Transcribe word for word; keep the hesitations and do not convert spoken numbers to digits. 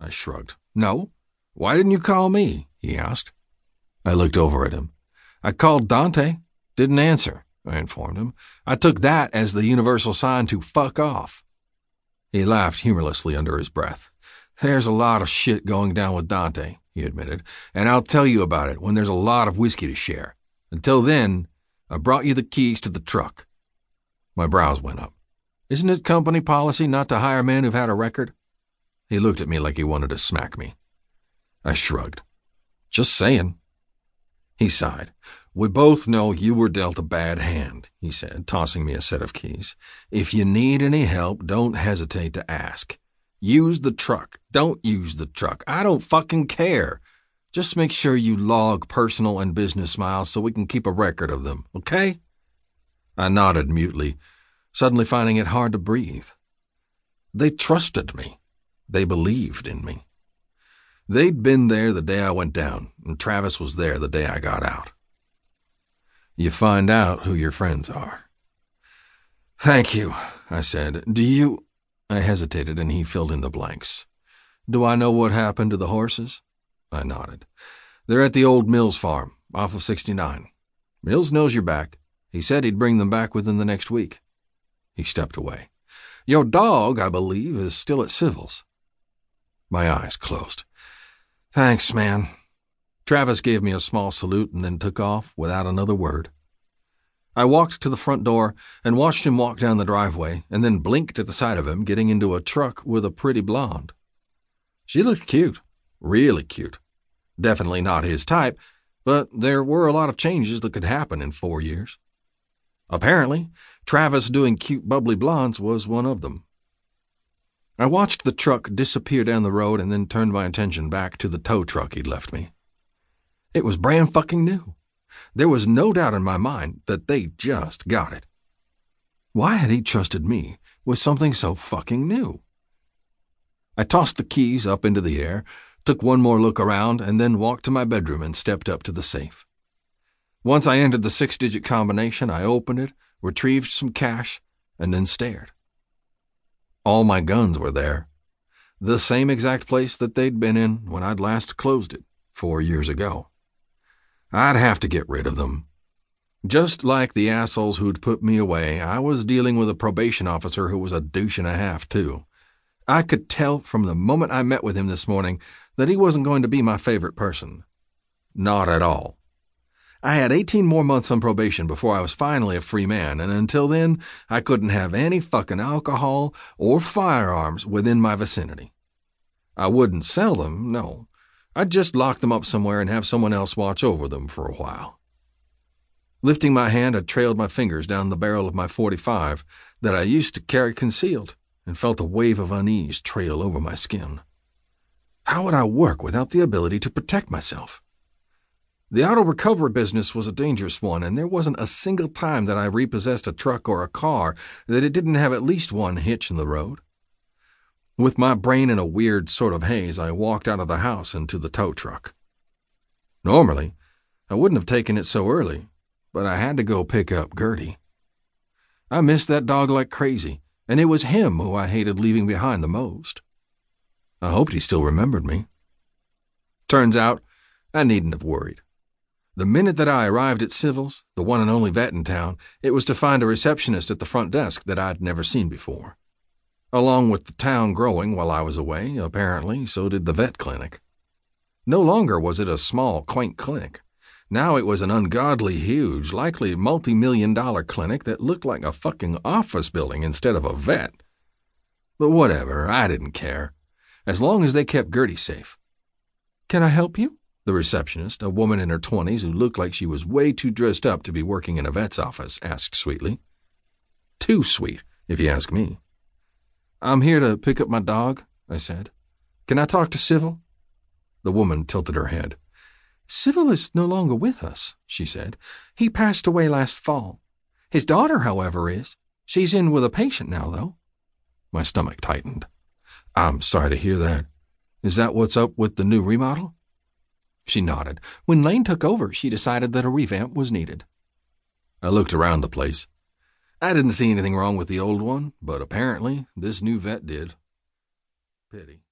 I shrugged. No. Why didn't you call me? He asked. I looked over at him. I called Dante. Didn't answer, I informed him. I took that as the universal sign to fuck off. He laughed humorlessly under his breath. There's a lot of shit going down with Dante, he admitted, and I'll tell you about it when there's a lot of whiskey to share. Until then, I brought you the keys to the truck. My brows went up. Isn't it company policy not to hire men who've had a record? He looked at me like he wanted to smack me. I shrugged. Just saying. He sighed. We both know you were dealt a bad hand, he said, tossing me a set of keys. If you need any help, don't hesitate to ask. Use the truck. Don't use the truck. I don't fucking care. Just make sure you log personal and business miles so we can keep a record of them, okay? I nodded mutely, suddenly finding it hard to breathe. They trusted me. They believed in me. They'd been there the day I went down, and Travis was there the day I got out. You find out who your friends are. Thank you, I said. Do you... I hesitated, and he filled in the blanks. Do I know what happened to the horses? I nodded. They're at the old Mills farm, off of sixty-nine. Mills knows you're back. He said he'd bring them back within the next week. He stepped away. Your dog, I believe, is still at Civil's. My eyes closed. Thanks, man. Travis gave me a small salute and then took off without another word. I walked to the front door and watched him walk down the driveway and then blinked at the sight of him getting into a truck with a pretty blonde. She looked cute, really cute. Definitely not his type, but there were a lot of changes that could happen in four years. Apparently, Travis doing cute bubbly blondes was one of them. I watched the truck disappear down the road and then turned my attention back to the tow truck he'd left me. It was brand fucking new. There was no doubt in my mind that they just got it. Why had he trusted me with something so fucking new? I tossed the keys up into the air, took one more look around, and then walked to my bedroom and stepped up to the safe. Once I entered the six-digit combination, I opened it, retrieved some cash, and then stared. All my guns were there. The same exact place that they'd been in when I'd last closed it, four years ago. I'd have to get rid of them. Just like the assholes who'd put me away, I was dealing with a probation officer who was a douche and a half, too. I could tell from the moment I met with him this morning that he wasn't going to be my favorite person. Not at all. I had eighteen more months on probation before I was finally a free man, and until then, I couldn't have any fucking alcohol or firearms within my vicinity. I wouldn't sell them, no. I'd just lock them up somewhere and have someone else watch over them for a while. Lifting my hand, I trailed my fingers down the barrel of my forty-five that I used to carry concealed and felt a wave of unease trail over my skin. How would I work without the ability to protect myself? The auto recovery business was a dangerous one, and there wasn't a single time that I repossessed a truck or a car that it didn't have at least one hitch in the road. With my brain in a weird sort of haze, I walked out of the house into the tow truck. Normally, I wouldn't have taken it so early, but I had to go pick up Gertie. I missed that dog like crazy, and it was him who I hated leaving behind the most. I hoped he still remembered me. Turns out, I needn't have worried. The minute that I arrived at Civil's, the one and only vet in town, it was to find a receptionist at the front desk that I'd never seen before. Along with the town growing while I was away, apparently, so did the vet clinic. No longer was it a small, quaint clinic. Now it was an ungodly huge, likely multi-million dollar clinic that looked like a fucking office building instead of a vet. But whatever, I didn't care, as long as they kept Gertie safe. Can I help you? The receptionist, a woman in her twenties who looked like she was way too dressed up to be working in a vet's office, asked sweetly. Too sweet, if you ask me. I'm here to pick up my dog, I said. Can I talk to Civil? The woman tilted her head. Civil is no longer with us, she said. He passed away last fall. His daughter, however, is. She's in with a patient now, though. My stomach tightened. I'm sorry to hear that. Is that what's up with the new remodel? She nodded. When Lane took over, she decided that a revamp was needed. I looked around the place. I didn't see anything wrong with the old one, but apparently this new vet did. Pity.